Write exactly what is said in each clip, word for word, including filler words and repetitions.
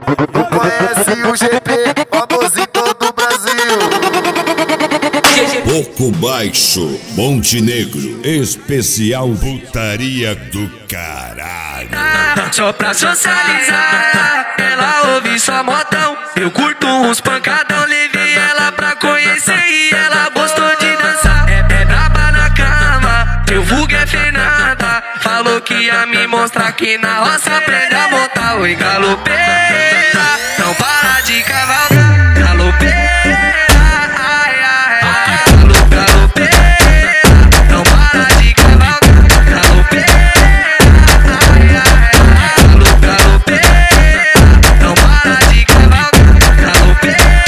Não conhece o G P, famoso em todo o Brasil. Pouco baixo, Montenegro, especial putaria do caralho. Só pra socializar, ela ouve só modão. Eu curto uns pancadão, levei ela pra conhecer e ela gostou de dançar. É, é braba na cama, teu vulgo é Fernanda. Falou que ia me mostrar que na roça aprende a montar. Oi, galopeira, não para de cavalgar. Galopeira, ai, ai, ai. Galo, galopeira, não para de cavalgar. Galopeira, ai, ai, ai. Galo, galopeira, não para de cavalgar. Galopeira,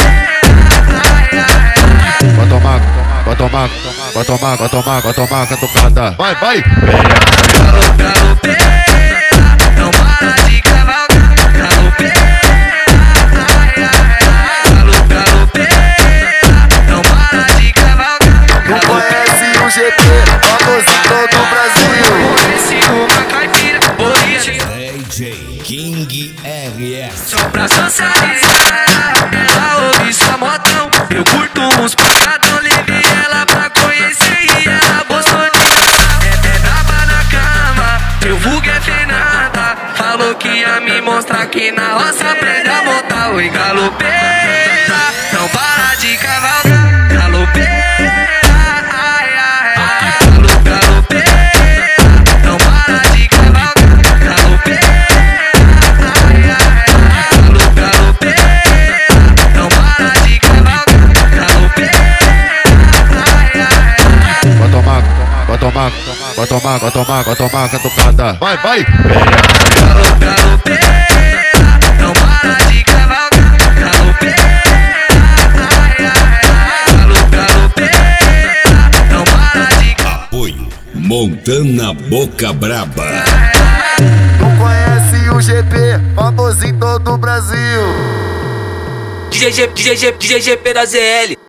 ai, ai, ai. Vai tomar, vai tomar, vai tomar, vai tomar, vai tomar catucada. Vai, vai! Galo, galopeira, não para de cavalgar. Galopeira, ai, ai, ai. Galo, galopeira, não para de cavalgar. Não conhece o G P, famoso em todo o Brasil. Conheci uma caipira, origem D J King R S. só pra socializar. Ela ouve só modão. Eu curto uns pancadão, levei ela pra conhecer e ela gostou de dançar. É, é braba na cama, teu vulgo é Fernanda. Falou que ia me mostrar que na roça aprende a montar. Oi, galopeira, não para de cavalgar. Galopeira, ai, ai, ai. Galo, galopeira, não para de cavalgar. Galopeira, ai, ai, ai. Galo, galopeira, não para de cavalgar. Galopeira, ai, ai, ai. Vai tomar, vai tomar, vai tomar, vai tomar, vai tomar catucada. Vai, vai! Galo, galopeira, não para de cavalgar. Galopeira, ai, ai, ai. Galo, galopeira, não para de cavalgar. Apoio Montana Boca Braba. Não conhece o G P, famoso em todo o Brasil. D J G, D J G, D J G P da Z L.